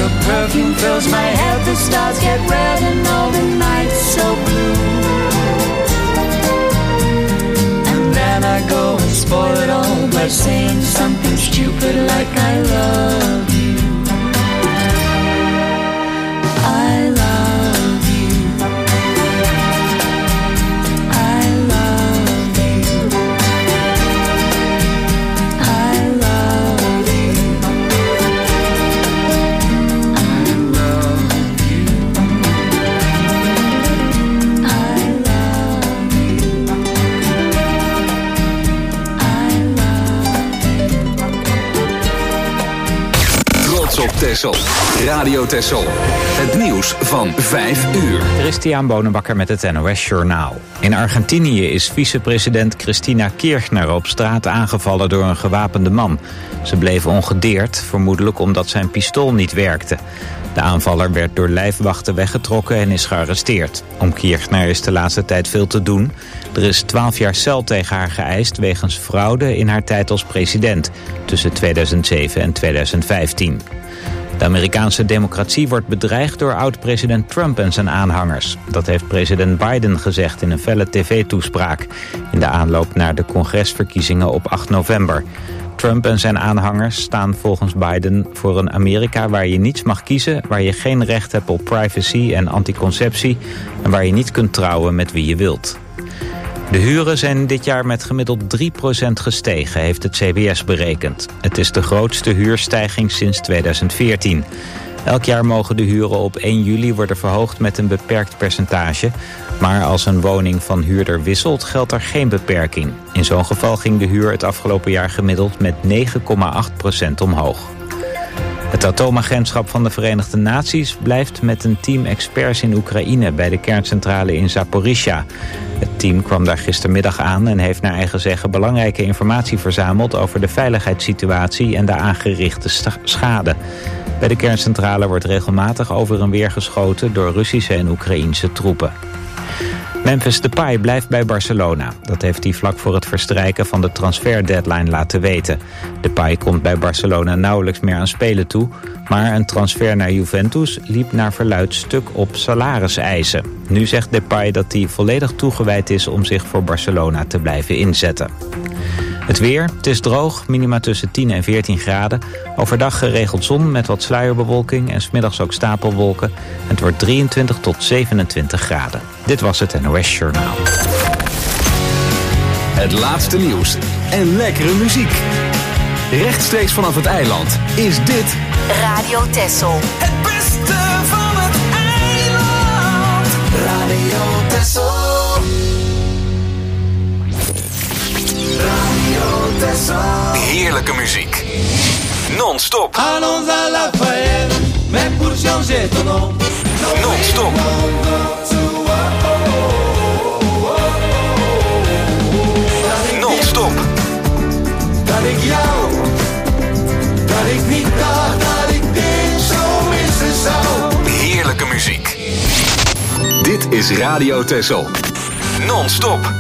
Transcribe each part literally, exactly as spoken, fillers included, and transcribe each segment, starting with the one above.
Your perfume fills my head, the stars get red and all the nights so blue. And then I go and spoil it all by saying something stupid like I love you. I love you. I love you. I love you. I love you. I love you. I love you. Trots op Texel. Radio Texel. Het nieuws van vijf uur. Christian Bonenbakker met het N O S Journaal. In Argentinië is vicepresident Cristina Kirchner op straat aangevallen door een gewapende man. Ze bleef ongedeerd, vermoedelijk omdat zijn pistool niet werkte. De aanvaller werd door lijfwachten weggetrokken en is gearresteerd. Om Kirchner is de laatste tijd veel te doen. Er is twaalf jaar cel tegen haar geëist wegens fraude in haar tijd als president tussen tweeduizend zeven en tweeduizend vijftien. De Amerikaanse democratie wordt bedreigd door oud-president Trump en zijn aanhangers. Dat heeft president Biden gezegd in een felle tv-toespraak in de aanloop naar de congresverkiezingen op acht november. Trump en zijn aanhangers staan volgens Biden voor een Amerika waar je niets mag kiezen, waar je geen recht hebt op privacy en anticonceptie en waar je niet kunt trouwen met wie je wilt. De huren zijn dit jaar met gemiddeld drie procent gestegen, heeft het C B S berekend. Het is de grootste huurstijging sinds tweeduizend veertien. Elk jaar mogen de huren op één juli worden verhoogd met een beperkt percentage. Maar als een woning van huurder wisselt, geldt er geen beperking. In zo'n geval ging de huur het afgelopen jaar gemiddeld met negen komma acht procent omhoog. Het atoomagentschap van de Verenigde Naties blijft met een team experts in Oekraïne bij de kerncentrale in Zaporizhia. Het team kwam daar gistermiddag aan en heeft naar eigen zeggen belangrijke informatie verzameld over de veiligheidssituatie en de aangerichte schade. Bij de kerncentrale wordt regelmatig over en weer geschoten door Russische en Oekraïense troepen. Memphis Depay blijft bij Barcelona. Dat heeft hij vlak voor het verstrijken van de transferdeadline laten weten. Depay komt bij Barcelona nauwelijks meer aan spelen toe, maar een transfer naar Juventus liep naar verluidt stuk op salariseisen. Nu zegt Depay dat hij volledig toegewijd is om zich voor Barcelona te blijven inzetten. Het weer, het is droog, minima tussen tien en veertien graden. Overdag geregeld zon met wat sluierbewolking en 's middags ook stapelwolken. Het wordt drieëntwintig tot zevenentwintig graden. Dit was het N O S Journaal. Het laatste nieuws en lekkere muziek. Rechtstreeks vanaf het eiland is dit Radio Texel. Het beste van het eiland. Radio Texel. Radio Texel. Heerlijke muziek. Non-stop. Allons à la fête, mais pour changer ton nom. Non-stop. Non-stop. Dat ik jou, dat ik niet dacht dat ik dit zo missen zou. Heerlijke muziek. Dit is Radio Texel. Non-stop.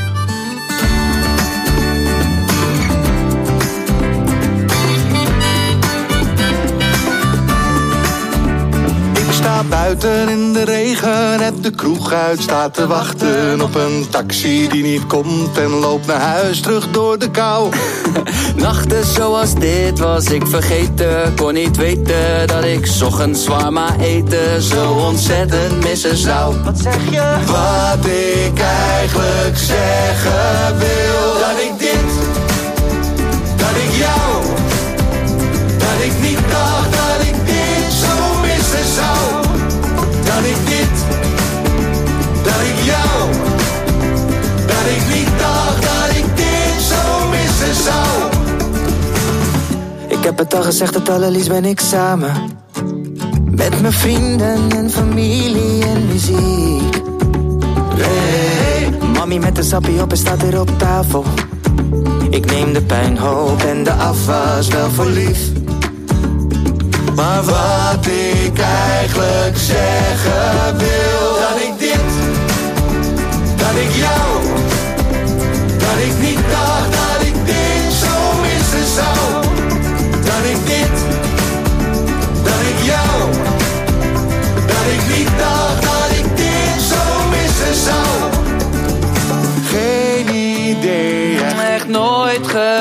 Sta buiten in de regen, heb de kroeg uit, staat te wachten op een taxi die niet komt en loopt naar huis terug door de kou. Nachten zoals dit was ik vergeten, kon niet weten dat ik 's ochtends warma eten zo ontzettend missen zou. Wat zeg je? Wat ik eigenlijk zeggen wil, Dat ik dit, dat ik jou, dat ik niet dacht dat ik dit zo missen zou. Dat ik dit, dat ik jou, dat ik niet dacht dat ik dit zo missen zou. Ik heb het al gezegd, het allerliefst ben ik samen. Met mijn vrienden en familie en muziek. Hey, mami met de sappie op en staat weer op tafel. Ik neem de pijnhoop en de afwas wel voor lief. maar wat ik eigenlijk zeggen wil. Dat ik dit, dat ik jou, dat ik niet dacht dat ik dit zo missen zou. Dat ik dit, dat ik jou,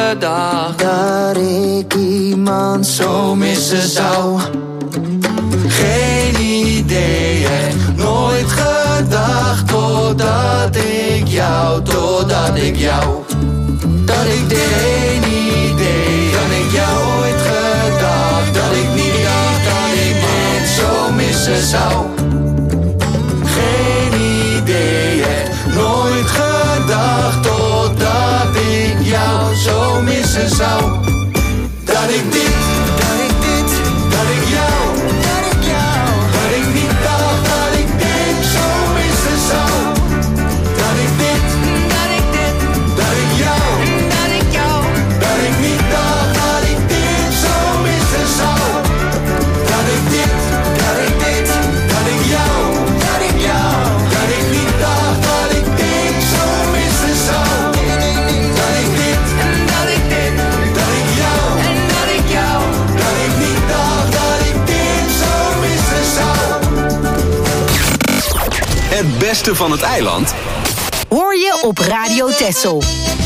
gedacht dat ik iemand zo missen zou. Geen idee, echt nooit gedacht. Totdat ik jou, totdat ik jou. Dat ik dit geen idee, dat ik jou ooit gedacht. Dat ik niet dacht dat ik iemand zo missen zou. Geen idee, echt nooit gedacht. Totdat ik jou zo missen zou. Dat ik dit, dat ik dit, dat ik jou, dat ik jou. Dat ik niet dacht dat ik dit zo missen zou. Dat ik dit, dat ik dit, dat ik jou, dat ik jou. Dat ik niet dacht dat ik dit zo missen zou. Dat ik dit, dat ik dit, dat ik jou, dat ik jou. Dat ik niet dacht dat ik dit zo missen zou. Dat ik dit, dat ik dit, dat ik jou, en dat ik jou. Dat ik niet dacht dat ik dit zo missen zou. Het beste van het eiland hoor je op Radio Texel.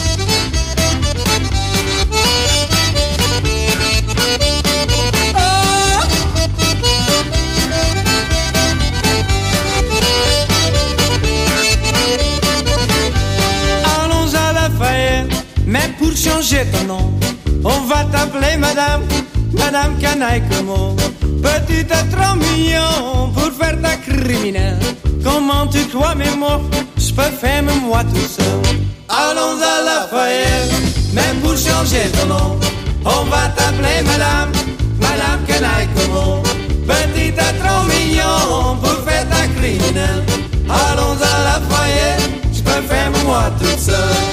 Allons à Lafayette, mais pour changer ton nom, on va t'appeler Madame, Madame Canaille Como. Petit et trop mignon pour faire ta criminelle. Comment tu crois, mais moi, je peux faire moi tout seul. Allons à Lafayette, mais pour changer ton nom, on va t'appeler Madame, Madame Canaille Como. Petit et trop mignon pour faire ta criminelle. Allons à Lafayette, je peux faire moi toute seule.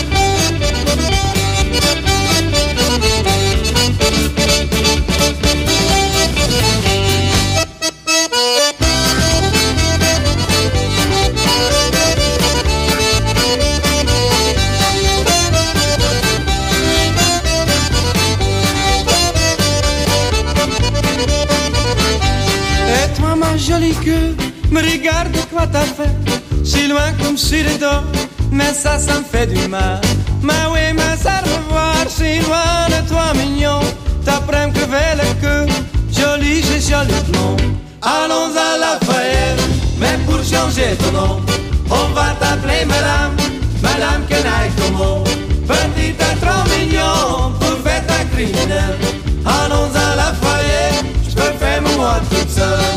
Jolie queue, me regarde quoi t'as fait. Si loin comme sur les dos, mais ça, ça me fait du mal. Mais oui, mais ça revoir, si loin de toi mignon. T'apprends que vers le queue, joli, j'ai joli blond. Allons à Lafayette, mais pour changer ton nom, on va t'appeler Madame, Madame Canaille Como. Petit et trop mignon pour faire ta criminelle. Allons à Lafayette, je peux faire moi toute seule.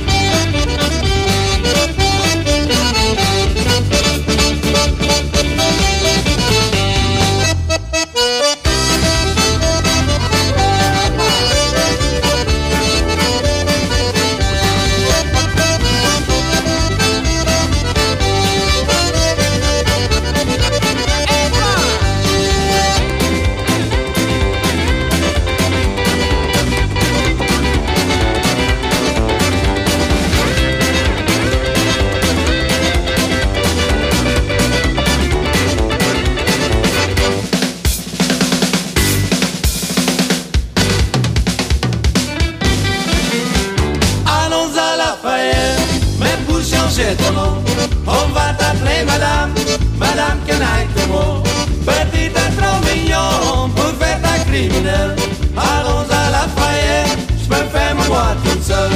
Ton nom, on va t'appeler Madame, Madame Canaille Como. Petit et trop mignon pour faire ta criminelle. Allons à Lafayette, je peux faire moi toute seule.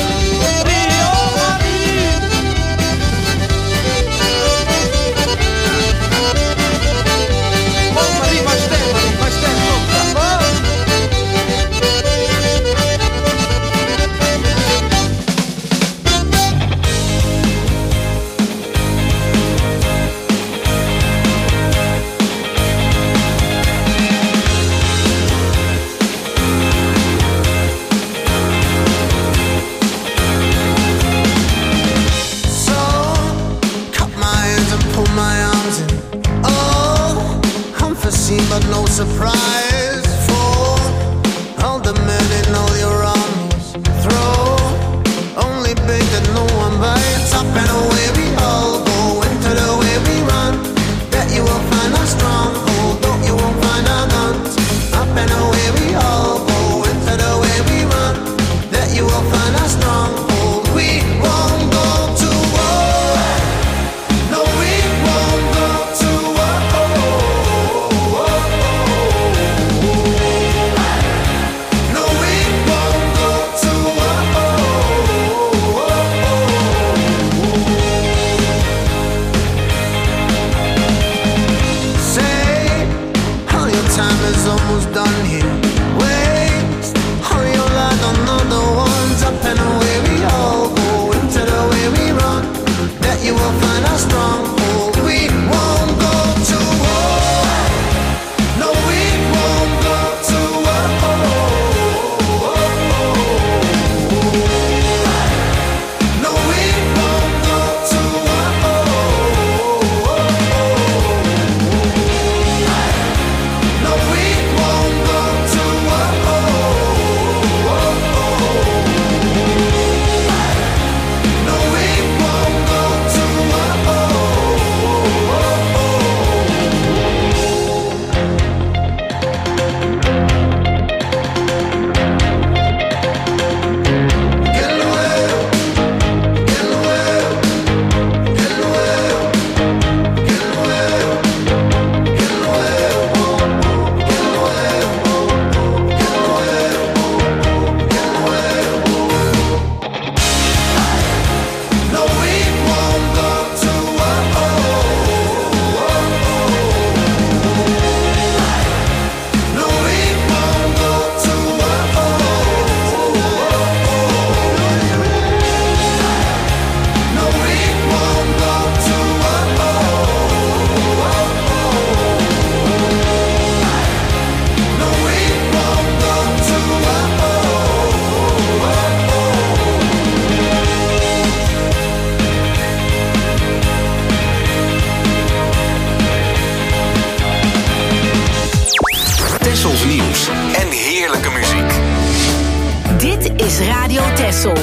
is Radio Texel.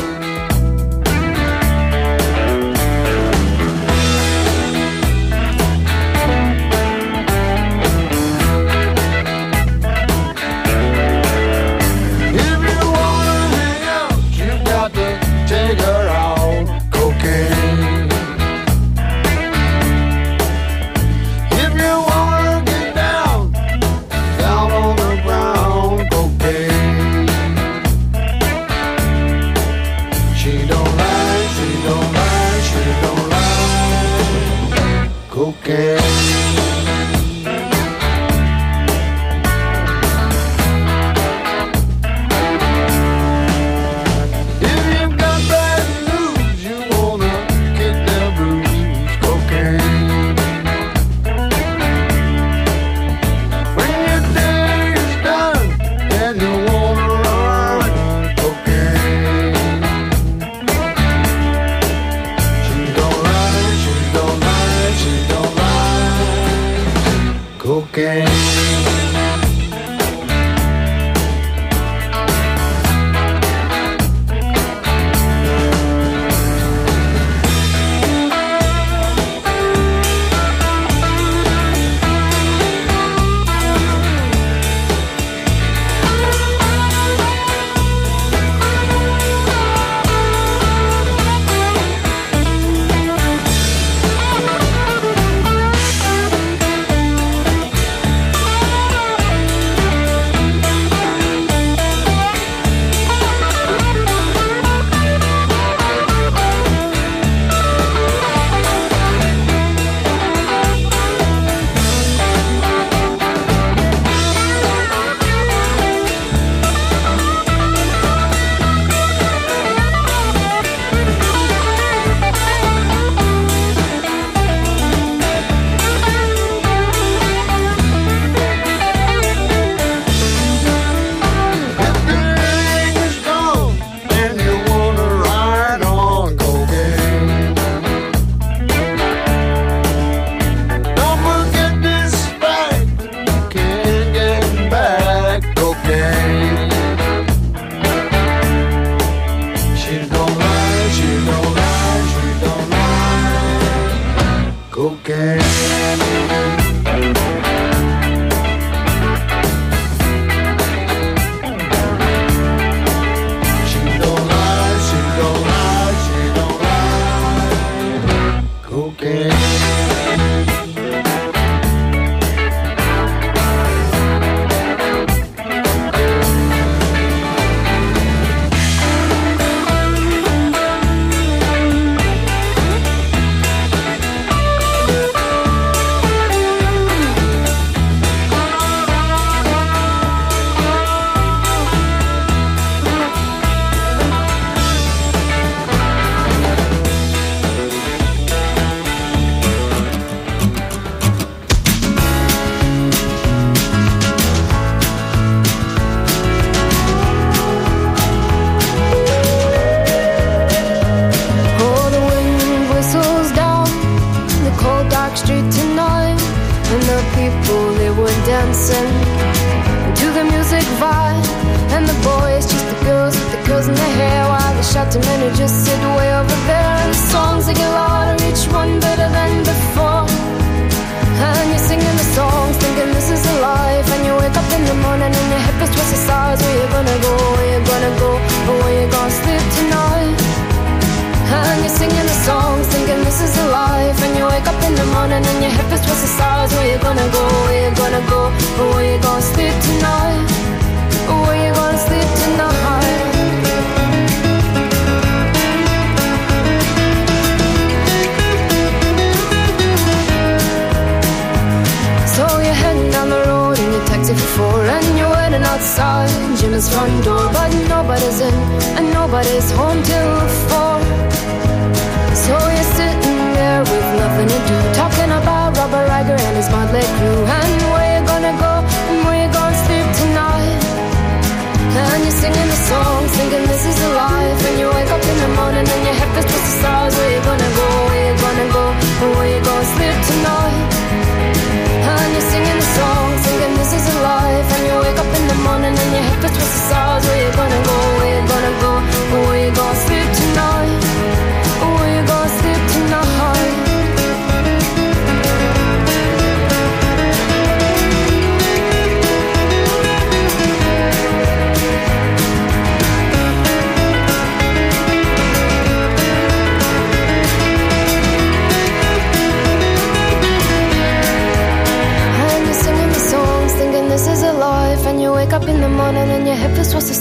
Morning and your hip is twist the stars. Where you gonna go? Where you gonna go?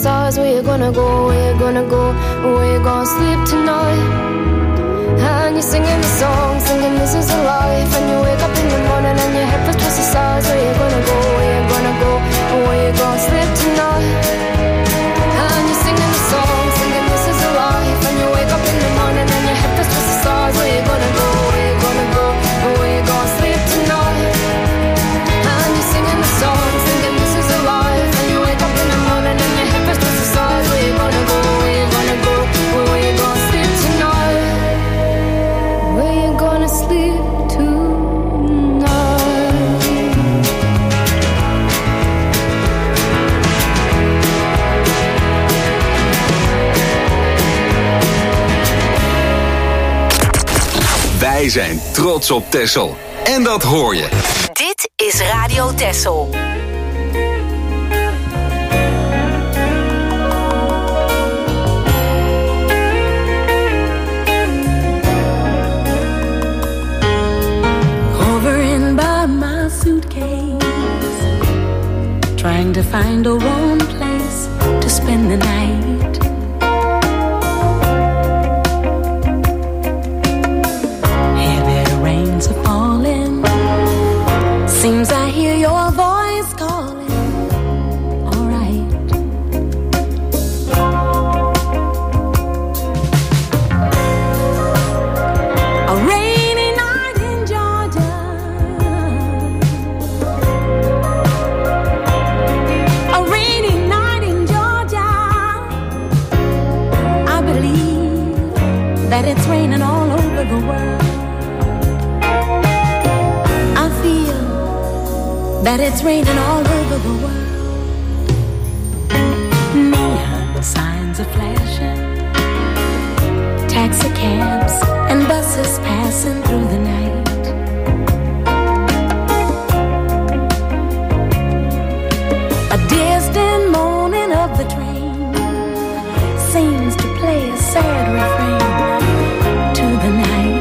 stars. Where you gonna go, where you gonna go, where you gonna sleep tonight? And you're singing the song, singing this is a life. And you wake up in the morning and your head feels twice the size. Where you gonna go, where you gonna go, where you gonna sleep tonight? And you're singing the song, singing this is a life. And you wake up in the morning and your head feels twice the size. Where you gonna go, where you gonna go, where you gonna sleep tonight? And you're singing the song, singing this is a life. And you wake up in the morning and your head feels twice the size. Where you gonna go, where you gonna go, where you gonna sleep tonight? Where you gonna sleep tonight? Wij zijn trots op Texel. En dat hoor je. Dit is Radio Texel. Hovering by my suitcase, trying to find a warm place to spend the night. Seems I hear your voice calling. All right. A rainy night in Georgia. A rainy night in Georgia. I believe that it's raining all over the world. That it's raining all over the world. Neon signs are flashing, taxi cabs and buses passing through the night. A distant moaning of the train seems to play a sad refrain to the night.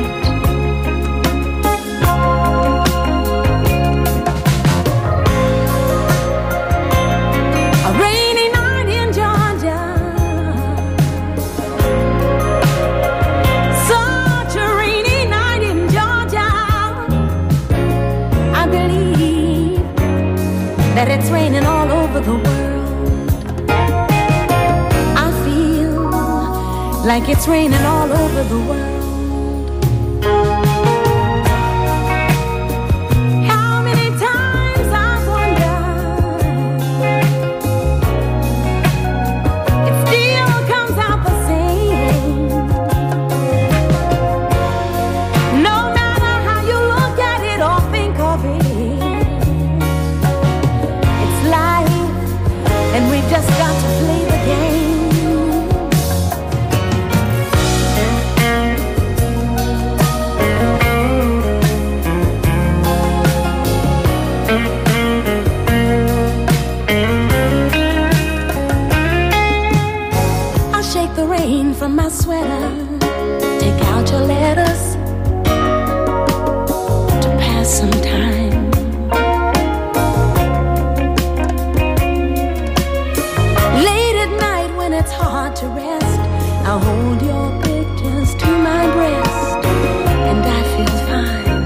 That it's raining all over the world. I feel like it's raining all over the world. How many times I wonder, it still comes out the same. No matter how you look at it or think of it, and we've just got to play the game. I'll shake the rain from my sweater, take out your letters to pass some time. It's hard to rest. I'll hold your pictures to my breast, and I feel fine,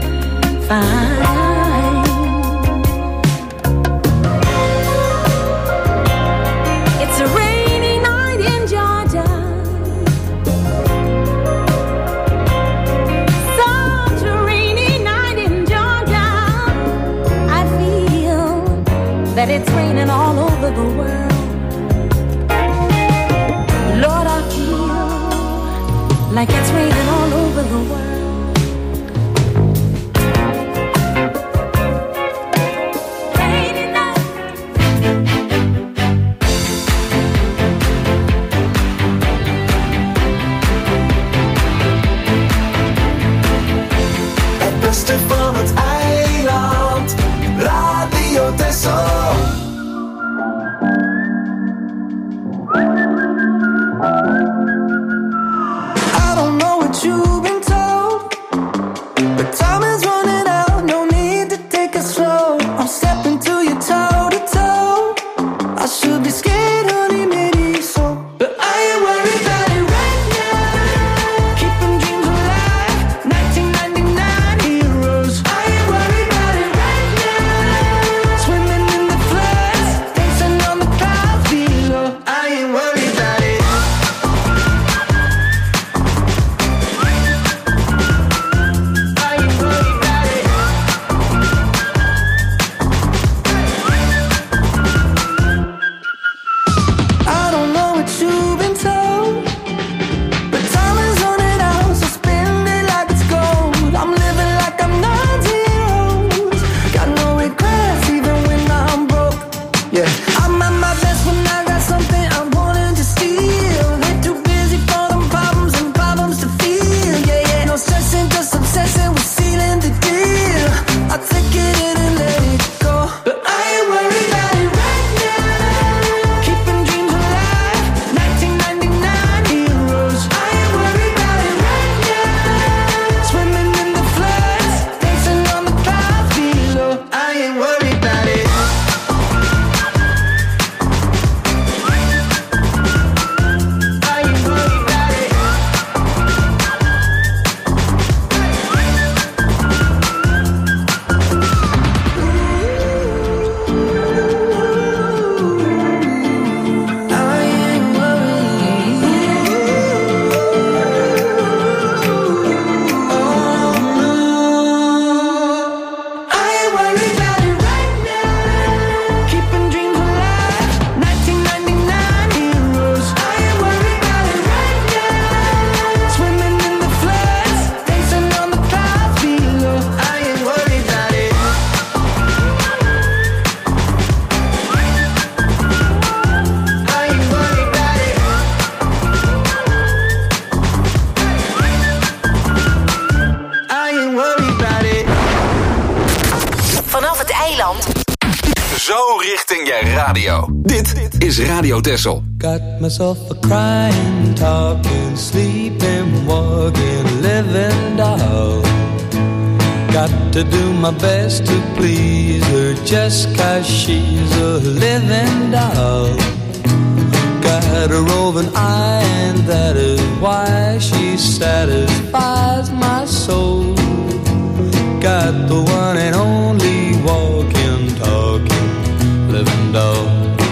fine. It's a rainy night in Georgia, such a rainy night in Georgia. I feel that it's raining all over the world. Lord, I feel like it's raining all over the world. radio. Dit is Radio Texel. Got myself a crying, talking, sleeping, walking, living doll. Got to do my best to please her just 'cause she's a living doll. Got a roving eye and that is why she satisfies my soul. Got the one and only walking, talking, living doll.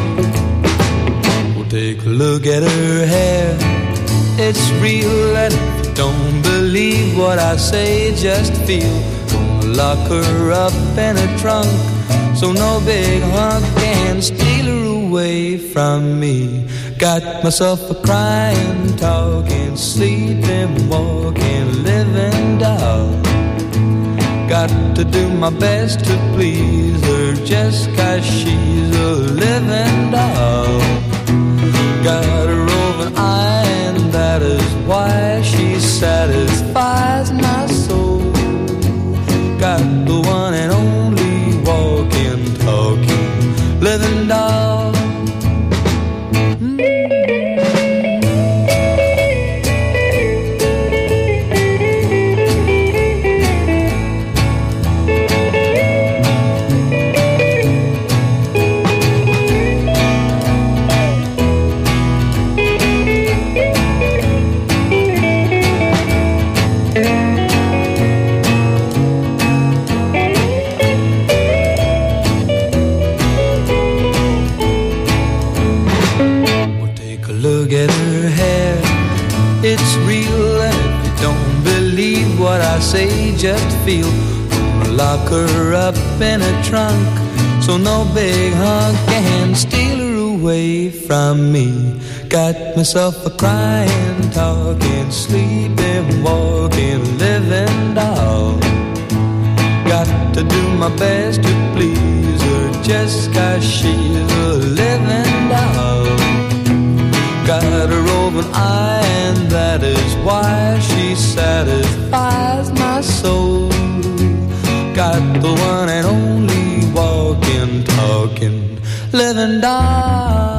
Well, take a look at her hair, it's real, and if you don't believe what I say, just feel. Gonna lock her up in a trunk, so no big hunk can steal her away from me. Got myself a crying, talking, sleeping, walking, living doll. Got to do my best to please her just 'cause she's a living doll. Got a roving eye and that is why she satisfies my soul. Got the one and only walking, talking, living doll. It's real, and if you don't believe what I say, just feel. Gonna lock her up in a trunk, so no big hunk can steal her away from me. Got myself a crying, talking, sleeping, walking, living doll. Got to do my best to please her just 'cause she's a living doll. Got a roving eye and that is why she satisfies my soul. Got the one and only walking, talking, living doll.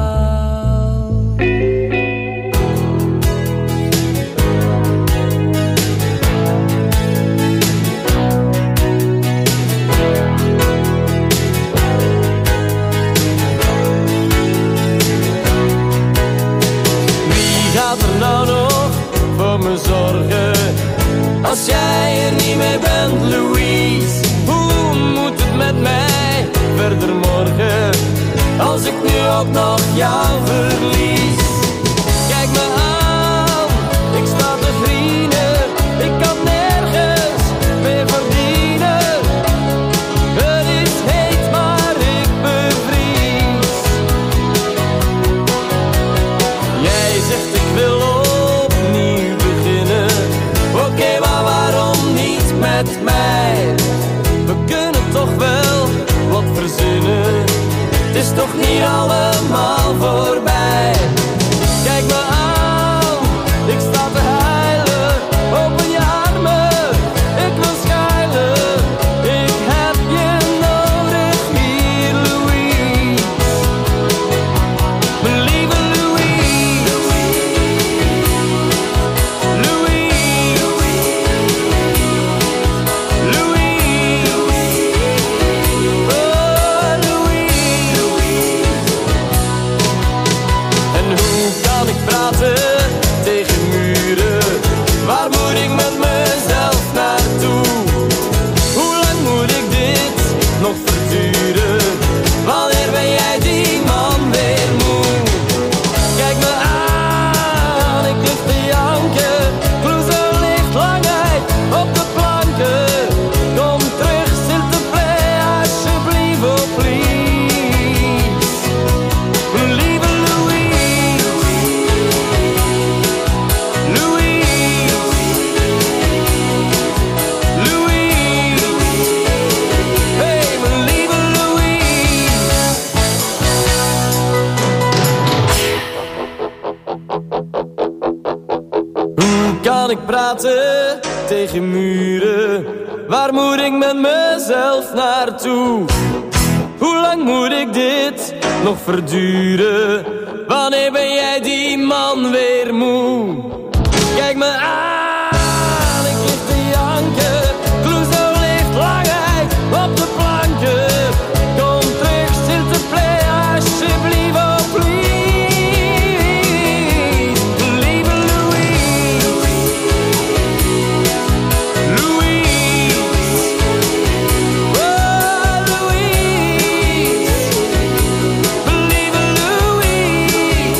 Als jij er niet meer bent, Louise, hoe moet het met mij verder morgen? Als ik nu ook nog jou verlies. Kijk me aan, ik sta te vrienden, ik kan nergens meer verdienen. Het is heet, maar ik bevries. Jij zegt ik wil opnieuw beginnen. Oké, okay, maar waarom niet met mij? We kunnen toch wel wat verzinnen. Het is toch niet allemaal voorbij. Kijk me aan, ik sta te huilen. Open je armen, ik wil schuilen. Ik heb je nodig hier, Louise. Mijn lieve Louise. Louise. Tegen muren, waar moet ik met mezelf naartoe? Hoe lang moet ik dit nog verduren? Wanneer ben jij die man weer moe? Kijk me aan, ik lig te janken. Kloezen ligt lang uit op de planken. Kom terug, Sinterplay, alsjeblieft, oh please. Lieve Louise. Kan ik praten tegen muren? Waar moet ik met mezelf naartoe? Hoe lang moet ik dit nog verduren? Wanneer ben jij die man weer moe? Kijk me aan, ik lig te janken. Clouseau ligt langheid op de planken. Kom terug, s'il te plaît, alsjeblieft, oh please. Lieve Louise, Louise, oh Louise, lieve Louise,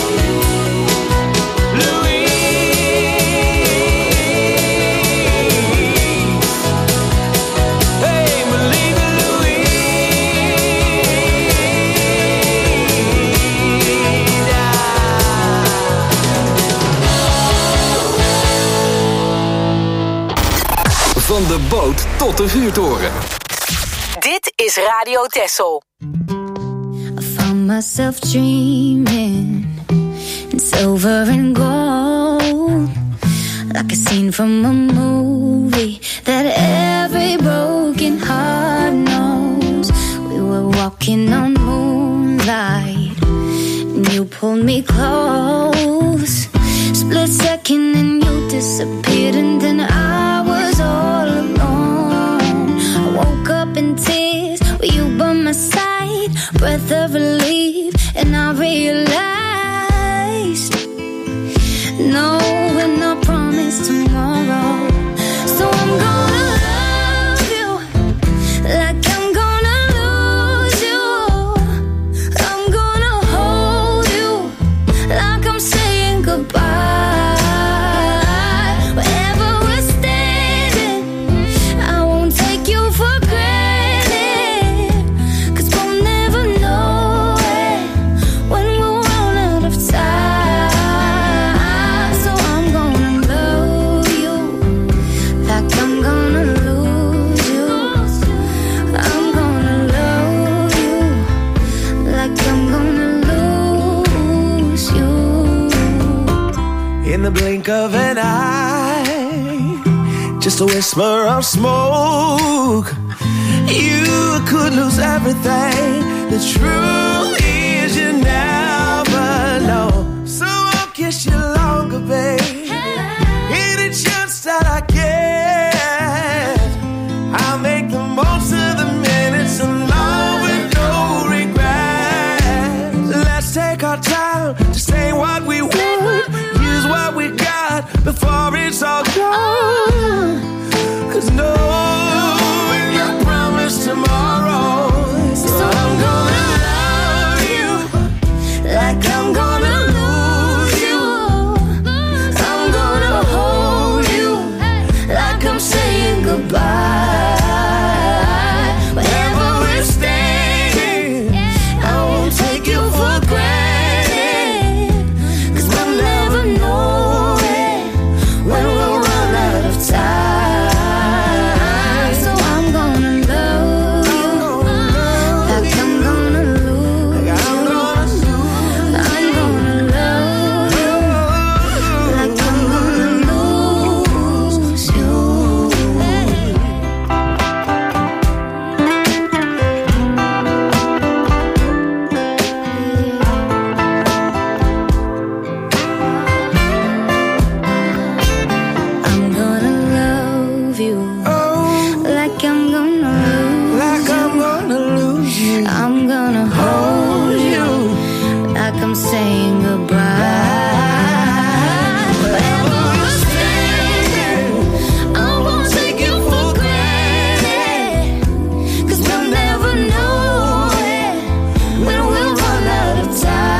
Van de boot tot de vuurtoren. Dit is Radio Texel. I found myself dreaming in silver and gold, like a scene from a movie that every broken heart knows. We were walking on moonlight and you pulled me close. Split second and you disappeared, and then I was all alone. I woke up in tears with you by my side, breath of relief, and I realized no, we're not promised tomorrow. So I'm gonna love you like I'm gonna lose you. I'm gonna hold you like I'm saying goodbye. Wherever we're standing, I won't take you for granted, 'cause we'll never know it when we'll run out of time. So I'm gonna love you like I'm gonna lose you. I'm gonna love you like I'm gonna lose you. In the blink of an eye, just a whisper of smoke, you could lose everything. The truth is you never know. So I'll kiss you longer, babe. Any chance that I get, I'll make the most of the minutes alone with no regret. Let's take our time to say what we want, use what we got before it's all gone. 'Cause no, we're not promised tomorrow. So I'm gonna love you like I'm gonna lose you. I'm gonna hold you like I'm saying goodbye. Wherever we're standing, I won't take you for granted, 'cause we'll never know it when we'll run out of time. So I'm gonna love you like I'm gonna lose you. I'm gonna love you like I'm gonna lose you. I'm gonna love you like I'm gonna lose like I'm gonna lose you. I'm gonna hold you like I'm saying goodbye. Wherever we're standing, I won't take you for granted, 'cause we'll never know it when we'll run out of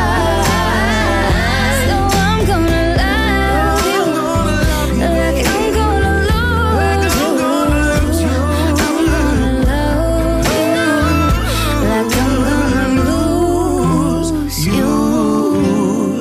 time. So I'm gonna love you like I'm gonna lose you. I'm gonna love you like I'm gonna lose you.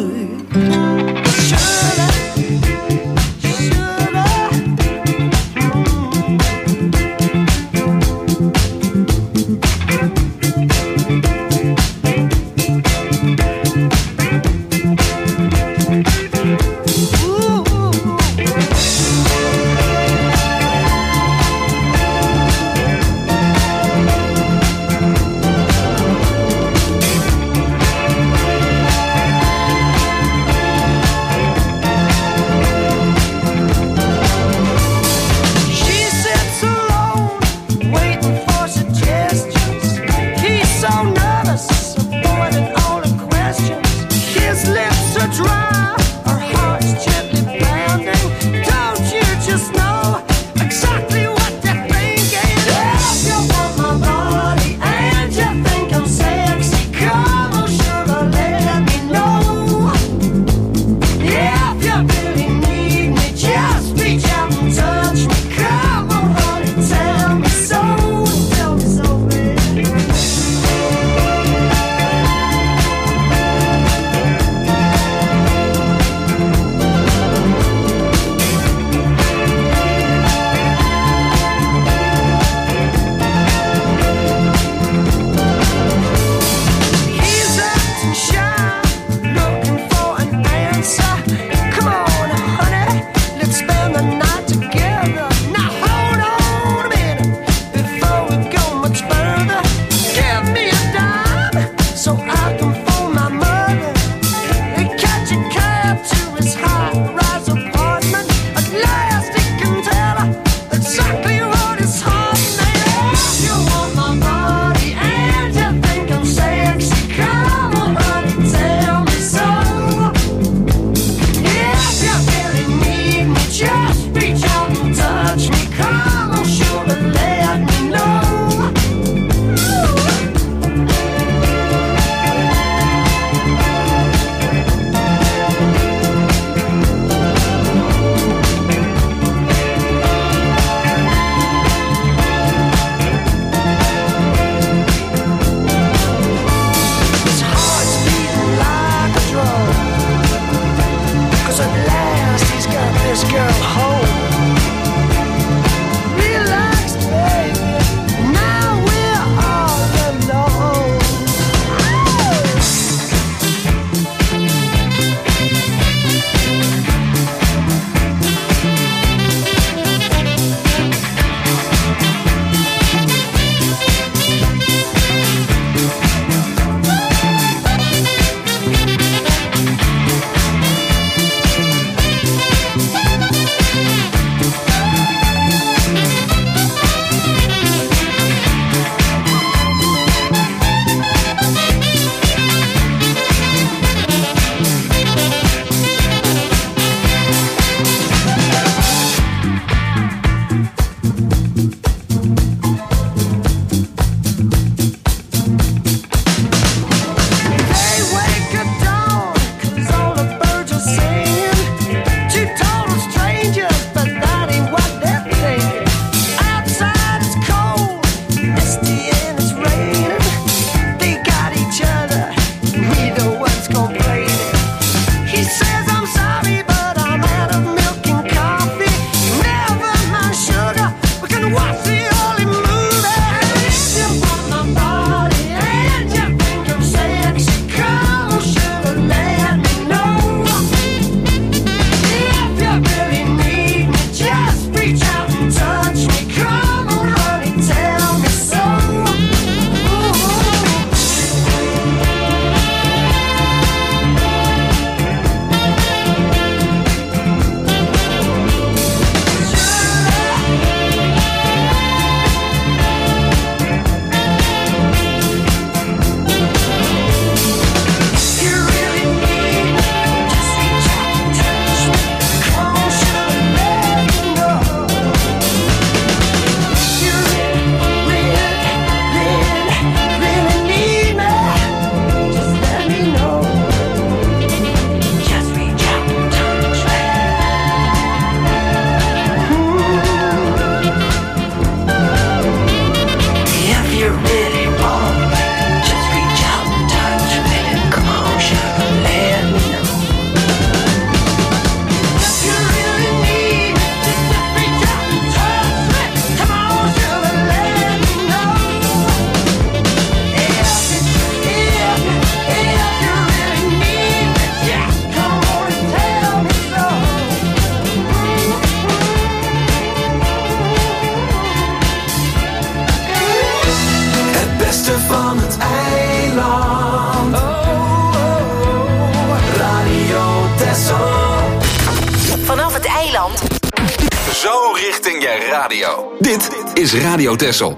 Eiland. Zo richting je radio. Dit is Radio Texel.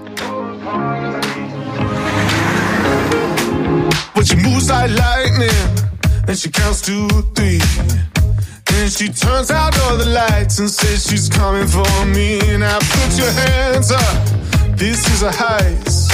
But she moves like lightning, and she counts to three. And she turns out all the lights and says she's coming for me. Now put your hands up, this is a heist.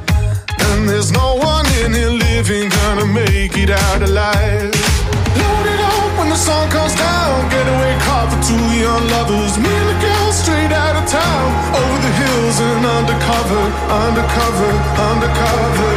And there's no one in here living gonna make it out alive. Load it up when the sun comes down. Getaway car for two young lovers. Me and the girl straight out of town. Over the hills and undercover, undercover, undercover.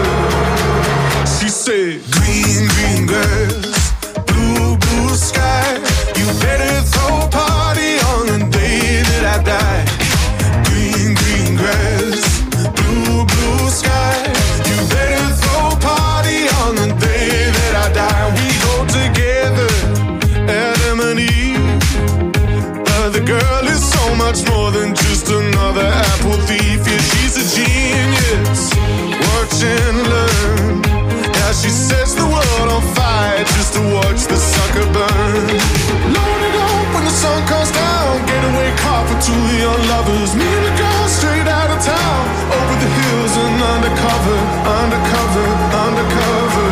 She said, green, green grass, blue, blue sky. You better throw a party on the day that I die. Green, green grass, blue, blue sky. You better throw a party on the day that I die. We go together, Adam and Eve. But the girl is so much more than just another apple thief. Yeah, she's a genius. Watch and learn. Yeah, she sets the world on fire just to watch the sucker burn. Load it up when the sun comes down. Getaway car for two young lovers. Me and the girl straight out of town. Over the hills and undercover, undercover, undercover.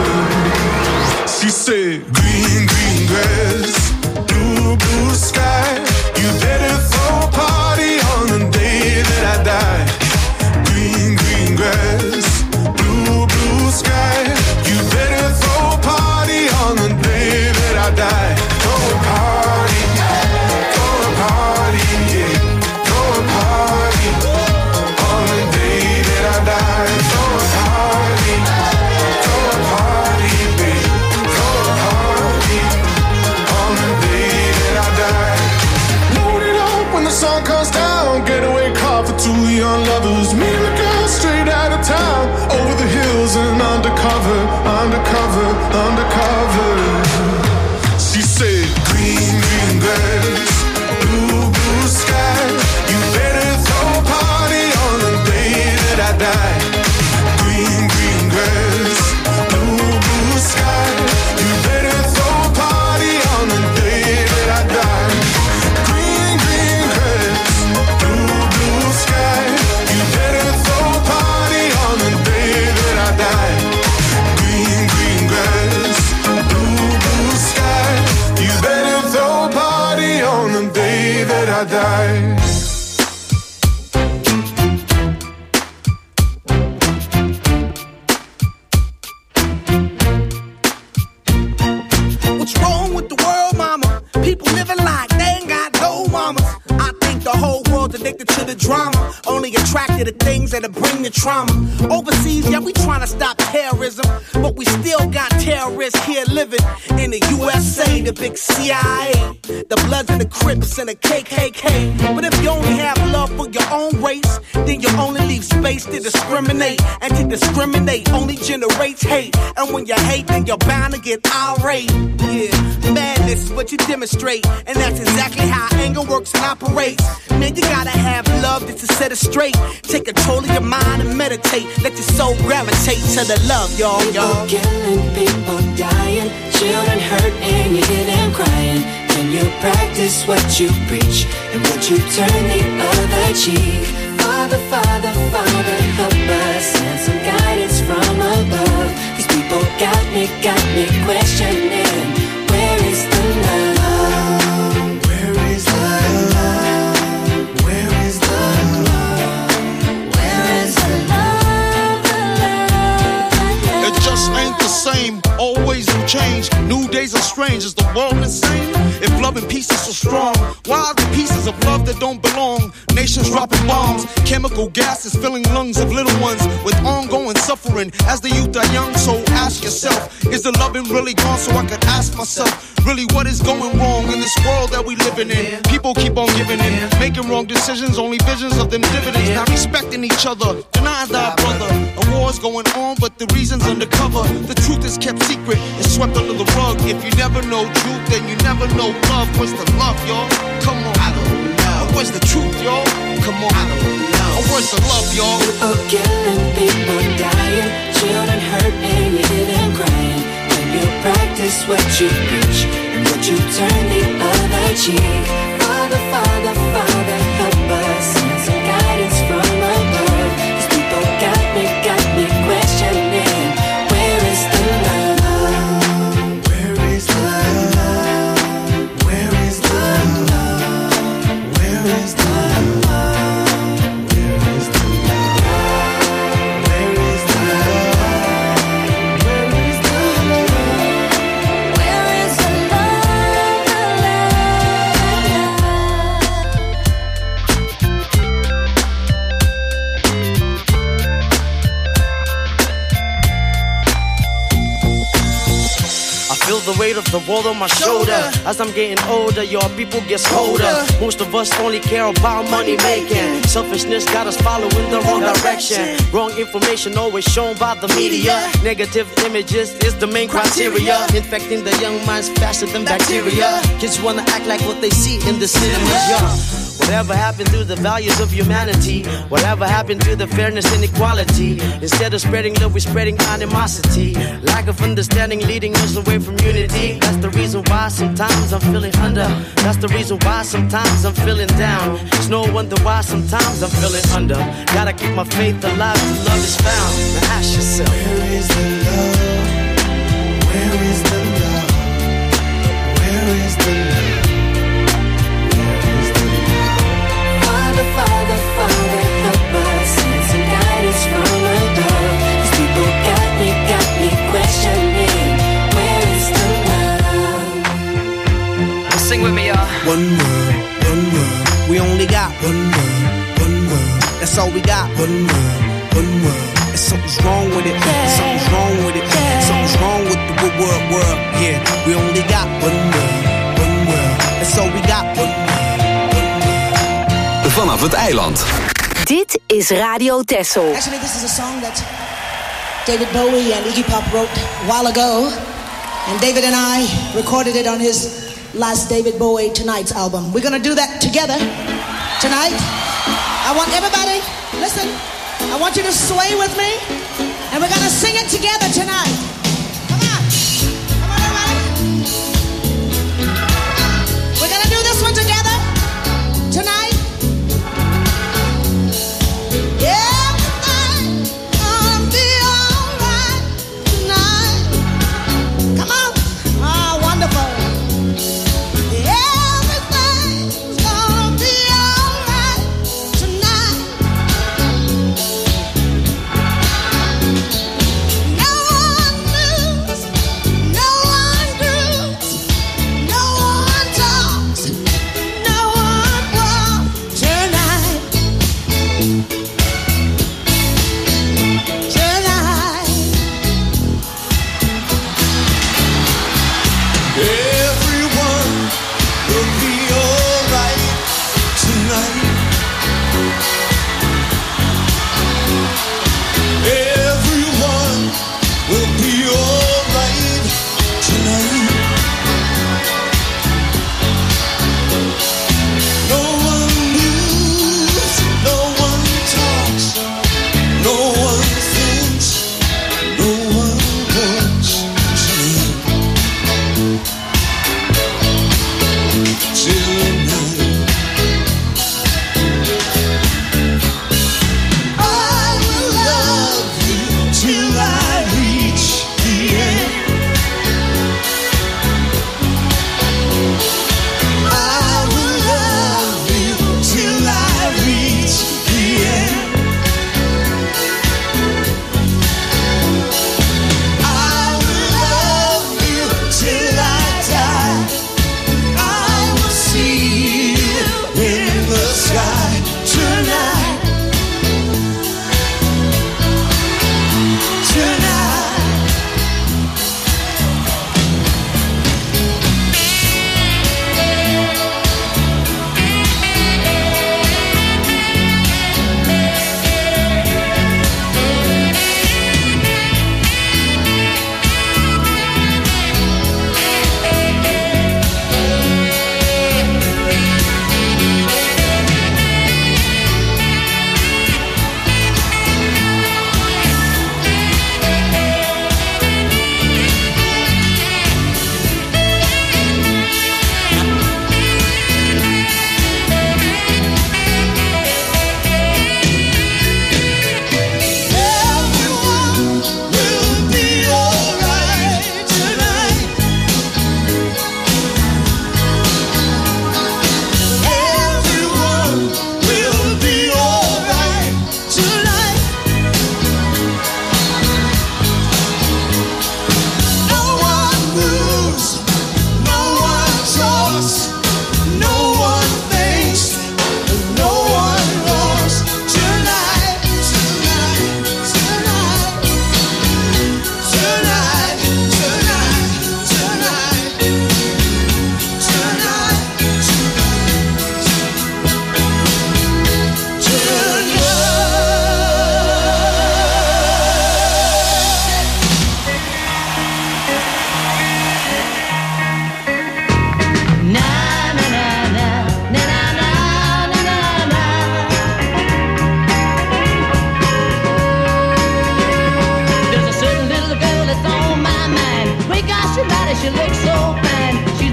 She said, green, green grass, blue, blue sky. You better throw a party on the day that I die. Green, green grass, blue, blue sky. You better throw a party on the day that I die. Throw a party, throw a party, yeah. Throw a party on the day that I die. Throw a party, throw a party, babe. Throw a party on the day that I die. Load it up when the sun comes down. Getaway car for two young lovers. Me and the girl straight out of town. Over the hills and undercover, undercover, undercover. She said, green, green grass, blue, blue sky. You better throw a party on the day that I die. Green, green grass, blue, blue sky. You better throw a party on the day that I die. Green, green grass, blue, blue sky. You better throw a party on the day that I die. Green, green grass, blue, blue sky. You better throw a party on the day that I die. What's wrong with the world, mama? People living like they ain't got no mamas. I think the whole world's addicted to the drama. Only attracted to things that'll bring the trauma. Overseas, yeah, we trying to stop terrorism, but we still got terrorists here living in the U S A, the big C I A, the Bloods and the Crips and the K K K. But if you only have love for your own race, then you only leave space to discriminate. And to discriminate only generates hate. And when you hate, then you're bound to get irate. Yeah, madness is what you demonstrate, and that's exactly how anger works and operates. Man, you gotta have love just to set it straight. Take control of your mind and meditate. Let your soul gravitate to the love, y'all, y'all. People killing, people dying, children hurt and you hear them crying. When you practice what you preach, and would you turn the other cheek? Father, Father, Father, help us, send some guidance from above. These people got me, got me questioning, where is the love? Where is the love? Where is the love? Where is the love, the love, the love? It just ain't the same, always new change. New days are strange, is the world insane? If love and peace is so strong, why are the pieces of love that don't belong? Nations dropping bombs, chemical gases filling lungs of little ones with ongoing suffering as the youth are young. So ask yourself, is the loving really gone? So I could ask myself, really what is going wrong in this world that we living in? People keep on giving in, making wrong decisions, only visions of them dividends. Not respecting each other, denying thy brother. A war's going on, but the reason's undercover. The truth is kept secret, it's swept under the rug. If you never know truth, then you never know love. Where's the love, y'all? Come on, I don't know. Where's the truth, y'all? Come on, I don't know. Where's the love, y'all? People killing, people dying, children hurt and you hear them crying. When you practice what you preach, and would you turn the other cheek? Father, Father, Father, help us. Send some guidance from above. These people got me, got me questioning. Where is the love? Where is the love? Where is the love? Where is the love? Where is the love? Where is the love? Where is the love? Where is the I feel the weight of the world on my shoulder. As I'm getting older, your people get colder. Most of us only care about money making. Selfishness got us following the wrong direction. Wrong information always shown by the media. Negative images is the main criteria. Infecting the young minds faster than bacteria. Kids wanna act like what they see in the cinemas, yeah. Whatever happened to the values of humanity? Whatever happened to the fairness and equality? Instead of spreading love, we're spreading animosity. Lack of understanding leading us away from unity. That's the reason why sometimes I'm feeling under. That's the reason why sometimes I'm feeling down. It's no wonder why sometimes I'm feeling under. Gotta keep my faith alive till love is found. Now ask yourself, where is the love? Where is the love? Where is the love? Father, Father, help us. Send some guidance from above. These people got me, got me questioning. Where is the love? sing with me, y'all. One world, one world. We only got one world, one world. That's all we got. One world, one world. And something's wrong with it. Something's wrong with it. Something's wrong with the good world, world. Yeah, we only got one world, one world. That's all we got. One world. Vanaf het eiland. Dit is Radio Texel. Actually, this is a song that David Bowie and Iggy Pop wrote a while ago. And David and I recorded it on his last David Bowie Tonight's album. We're going to do that together tonight. I want everybody, listen, I want you to sway with me. And we're going to sing it together tonight. Come on. Come on, everybody. We're going to do this one together tonight. No one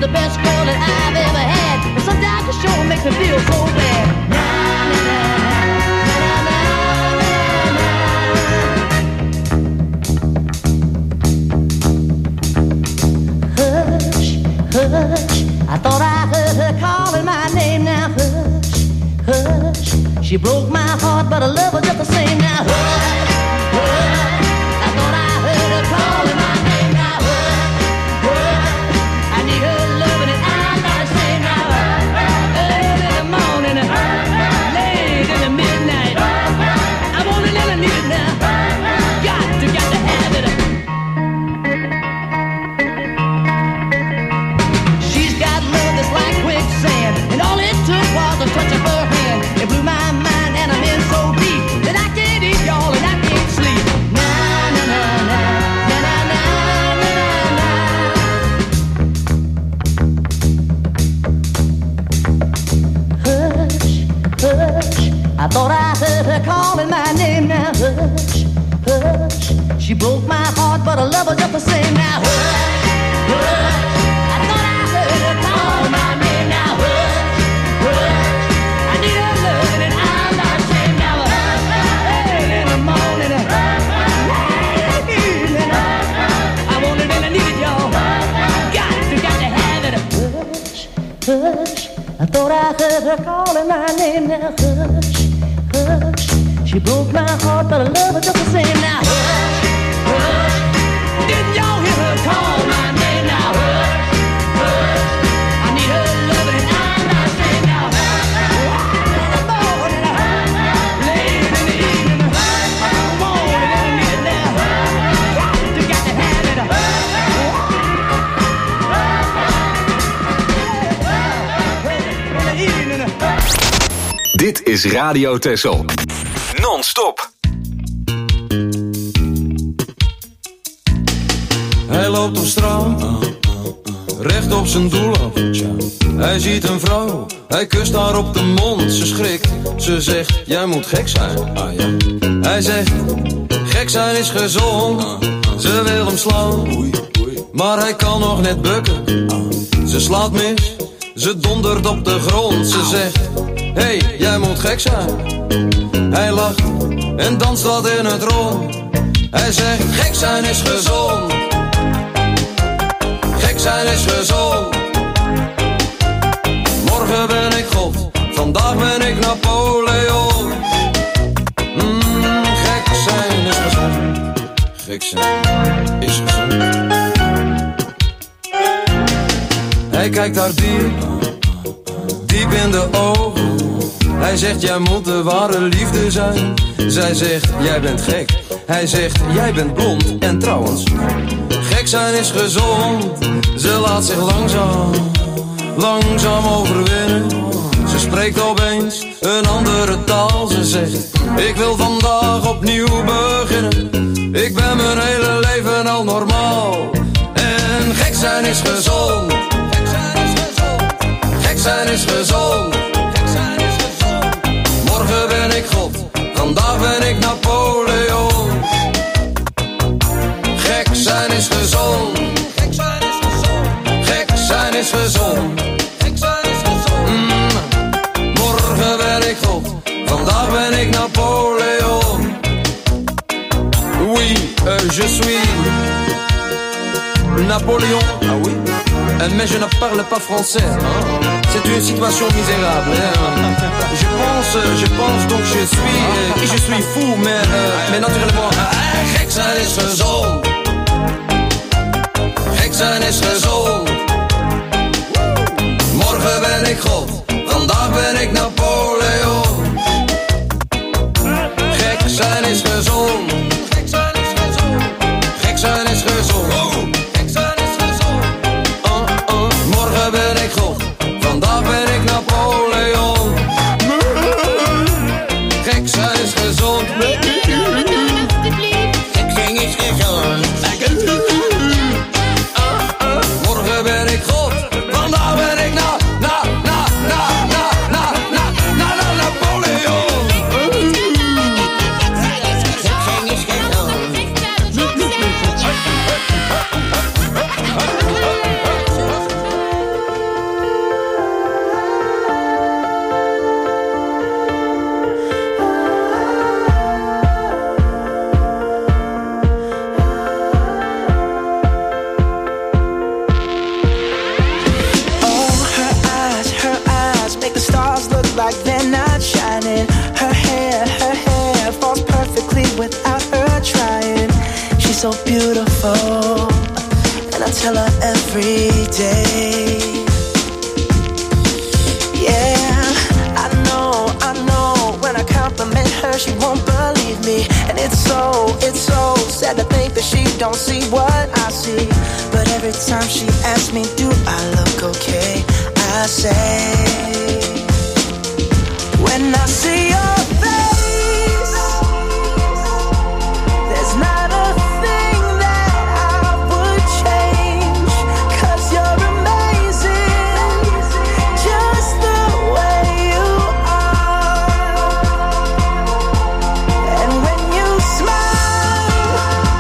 the best girl that I've ever had. And sometimes it sure makes me feel so bad. Na, na, na, na, na, na, na. Hush, hush, I thought I heard her calling my name. Now hush, hush, she broke my heart, but I love her just the same. Now hush, hush, I thought I heard her calling my name. Now hush, hush, I need her loving and I'm not ashamed. Now early in the morning, late in the midnight, I want it and I need it now. Got to, got to have it. She's got love that's like quicksand, and all it took was a touch of her hand. It blew my mind and I'm in so deep that I can't eat, y'all, and I can't sleep. Na na na na na na na na na. Hush, hush, I thought I heard her calling my name. Now hush, hush, she broke my heart, but I love her just the same. Now hush, hush, I thought I heard her call my name. Now hush, hush, I need her loving and I'm not ashamed. Now early in the morning, late evening, I want it and I need it, y'all. Got to, got to have it. Hush, hush, I thought I heard her calling my name. Now hush, hush, she broke my heart, but I love her just the same. Now hush, hush, didn't y'all hear her call my name? Now hush, hush, I need her loving and I'm not ashamed. Now early in the morning, late in the evening, I want it and I need it now. Got to, got to have it. In the evening. Dit is Radio Texel. Non-stop. Hij loopt op straat, recht op zijn doel af. Hij ziet een vrouw, hij kust haar op de mond. Ze schrikt, ze zegt, jij moet gek zijn. Ah, ja. Hij zegt, gek zijn is gezond. Ze wil hem slaan, maar hij kan nog net bukken. Ze slaat mis, ze dondert op de grond. Ze zegt, hé, hey, jij moet gek zijn. Hij lacht en danst wat in het rond. Hij zegt, gek zijn is gezond. Gek zijn is gezond. Morgen ben ik God, vandaag ben ik Napoleon. Mm, gek zijn is gezond. Gek zijn is gezond. Hij kijkt haar diep, diep in de ogen. Hij zegt, jij moet de ware liefde zijn. Zij zegt, jij bent gek. Hij zegt, jij bent blond. En trouwens, gek zijn is gezond. Ze laat zich langzaam, langzaam overwinnen. Ze spreekt opeens een andere taal. Ze zegt, ik wil vandaag opnieuw beginnen. Ik ben mijn hele leven al normaal. En gek zijn is gezond. Gek zijn is gezond. Gek zijn is gezond. Morgen ben ik God, vandaag ben ik Napoleon. Gek zijn is gezond. Gek zijn is gezond. Gek zijn is gezond. Gek zijn is gezond. Mm. Morgen ben ik God, vandaag ben ik Napoleon. Oui, euh, je suis Napoléon. Ah oui. Mais je ne parle pas français. Hein? C'est une situation misérable. Hein? Je pense, je pense donc je suis, euh, je suis fou, mais, euh, mais naturellement. Ah, gek zijn is gezond. Gek zijn is gezond. Morgen ben ik God, vandaag ben ik Napoleon. Gek zijn is gezond. Gek zijn is gezond. Gek zijn is gezond. Gek zijn is gezond. Uh, uh. Morgen ben ik God, vandaag ben ik Napoleon. Gek zijn is gezond. Gek zijn is gezond. Uh, uh. Morgen ben so beautiful, and I tell her every day. Yeah, I know, I know, when I compliment her, she won't believe me. And it's so, it's so sad to think that she don't see what I see. But every time she asks me, do I look okay, I say, when I see your face, there's not a thing that I would change, 'cause you're amazing, just the way you are. And when you smile,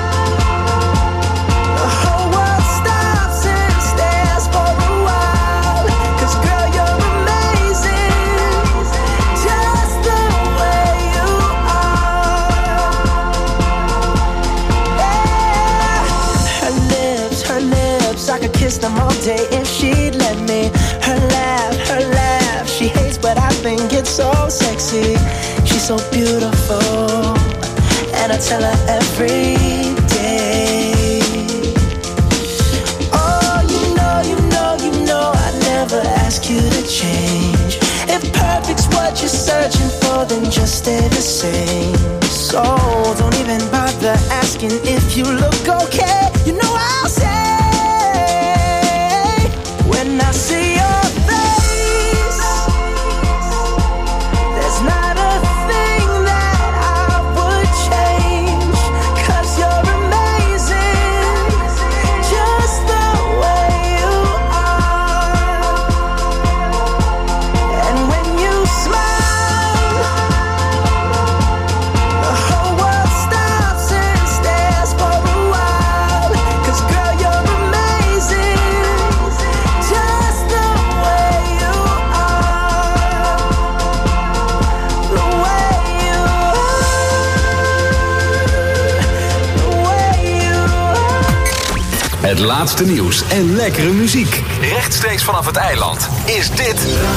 the whole world stops and stares for a while, 'cause girl, you're amazing, just the way you are. Yeah. Her lips, her lips, I could kiss them all day if she'd let me. Her laugh, her laugh, she hates but I think it's so sexy. She's so beautiful, and I tell her every day. Oh, you know, you know, you know I'd never ask you to change. If perfect's what you're searching for, then just stay the same. So don't even bother asking if you look okay. You know I'll say, when I see your face, there's not a thing that I would change, 'cause you're amazing, just the way you are. And when you smile, the whole world stops and stares for a while, 'cause girl, you're amazing, just the way you are. The way you are. The way you are. Het laatste nieuws en lekkere muziek. Rechtstreeks vanaf het eiland is dit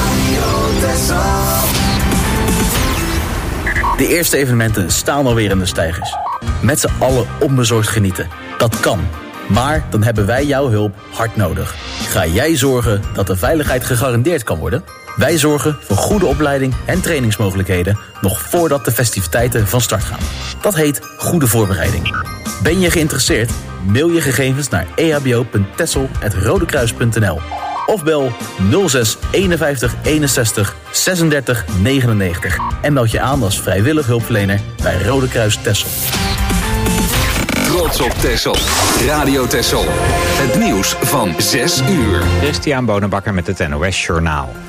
De eerste evenementen staan alweer in de steigers. Met z'n allen onbezorgd genieten. Dat kan. Maar dan hebben wij jouw hulp hard nodig. Ga jij zorgen dat de veiligheid gegarandeerd kan worden? Wij zorgen voor goede opleiding en trainingsmogelijkheden nog voordat de festiviteiten van start gaan. Dat heet goede voorbereiding. Ben je geïnteresseerd? Mail je gegevens naar e h b o punt tessel apenstaartje rodekruis punt n l of bel nul zes eenenvijftig eenenzestig zesendertig negenennegentig en meld je aan als vrijwillig hulpverlener bij Rode Kruis Texel. Trots op Texel. Radio Texel. Het nieuws van zes uur. Christian Bonenbakker met het N O S Journaal.